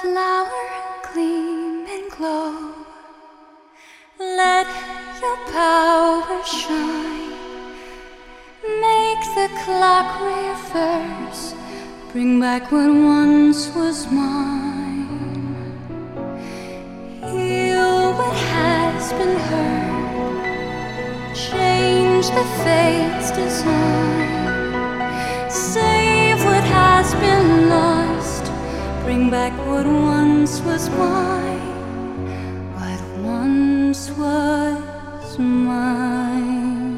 Flower, gleam and glow. Let your power shine. Make the clock reverse. Bring back what once was mine. Heal what has been hurt. Change the fate's design. Save what has been lost. Bring back what once was mine. What once was mine.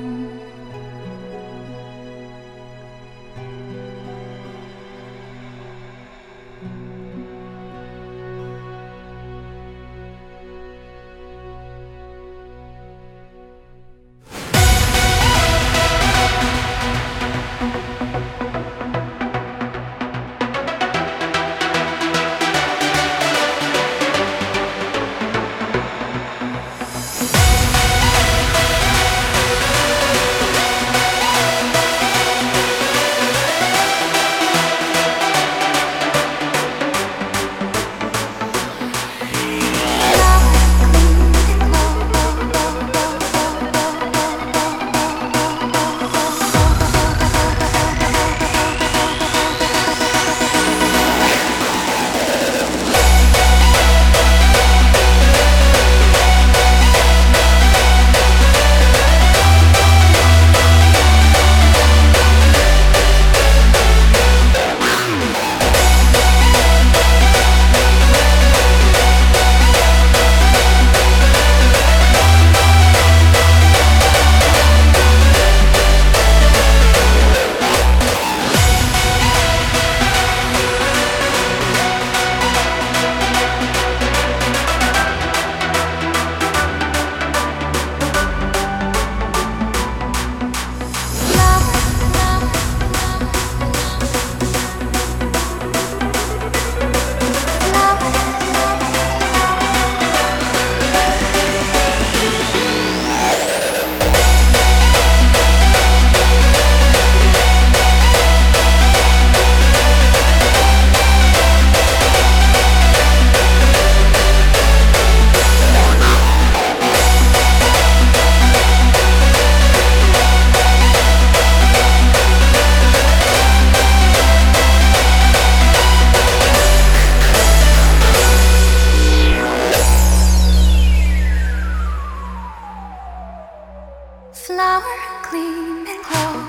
Flower, gleam and glow.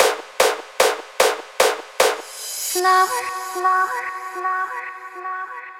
Flower, flower, flower, flower.